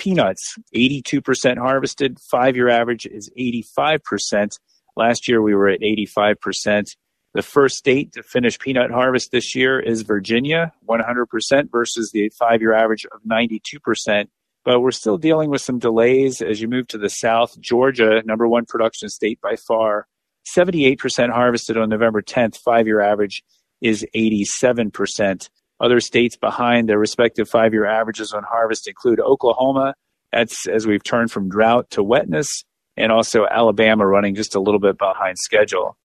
peanuts, 82% harvested. 5-year average is 85%. Last year, we were at 85%. The first state to finish peanut harvest this year is Virginia, 100% versus the 5-year average of 92%. But we're still dealing with some delays as you move to the south. Georgia, number one production state by far, 78% harvested on November 10th. 5-year average is 87%. Other states behind their respective 5-year averages on harvest include Oklahoma. That's as we've turned from drought to wetness, and also Alabama running just a little bit behind schedule.